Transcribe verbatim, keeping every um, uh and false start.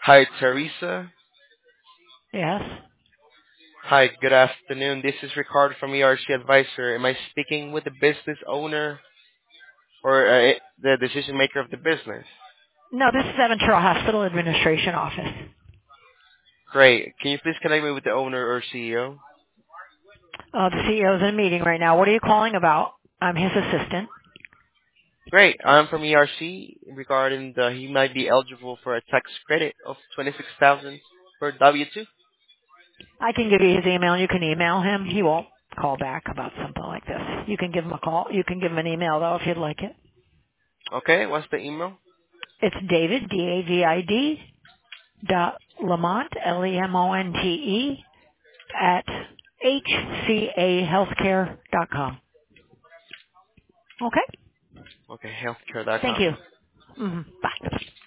Hi, Teresa. Yes. Hi, good afternoon. This is Ricardo from E R C Advisor. Am I speaking with the business owner or uh, the decision maker of the business? No, this is Aventura Hospital Administration Office. Great. Can you please connect me with the owner or C E O? Uh, the C E O is in a meeting right now. What are you calling about? I'm his assistant. Great. I'm from E R C regarding the he might be eligible for a tax credit of twenty-six thousand for W two. I can give you his email. You can email him. He won't call back about something like this. You can give him a call. You can give him an email, though, if you'd like it. Okay, what's the email? It's David, D A V I D, dot Lemont, L E M O N T E, at H C A healthcare dot com. Okay? Okay, healthcare dot Thank com. you. Mm-hmm. Bye.